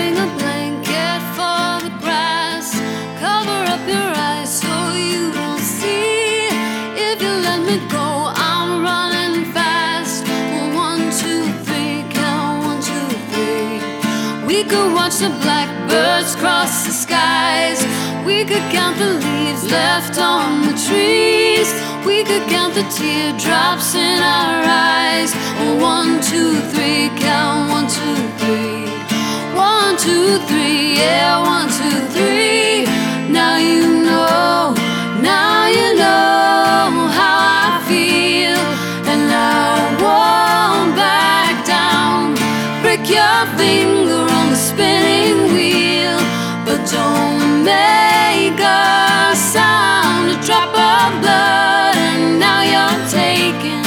hang a blanket for the grass. Cover up your eyes so you don't see. If you let me go, I'm running fast. 1, 2, 3, count 1, 2, 3. We could watch the blackbirds cross the skies. We could count the leaves left on the trees. We could count the teardrops in our eyes. 1, 2, 3, count 1, 2, 3. 1, 2, 3, yeah, 1, 2, 3. Now you know, now you know how I feel, and I won't back down. Break your finger on the spinning wheel, but don't make a sound, a drop of blood, and now you're taken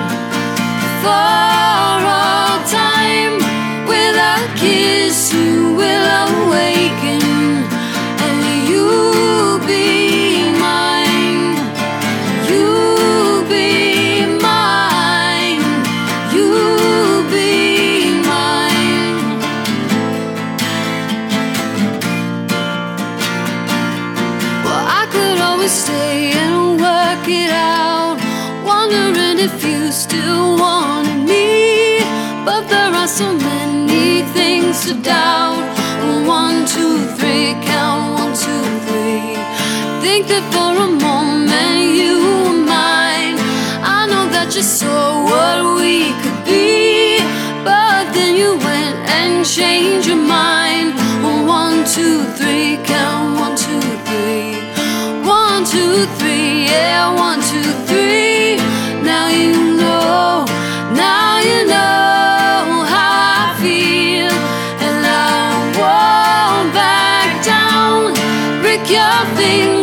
for all time. With a kiss you will awaken, and you'll be mine. You'll be mine. You'll be mine. Well, I could always stay and work it out, wondering if you still wanted me. But there are so many things to doubt. 1, 2, 3, count 1, 2, 3. Think that for a moment you were mine. I know that you saw what we could be, but then you went and changed your mind. 1, 2, 3, count 1, 2, 3. 1, 2, 3, yeah, 1, 2, 3. Now you know, now you know how I feel, and I won't back down. Break your finger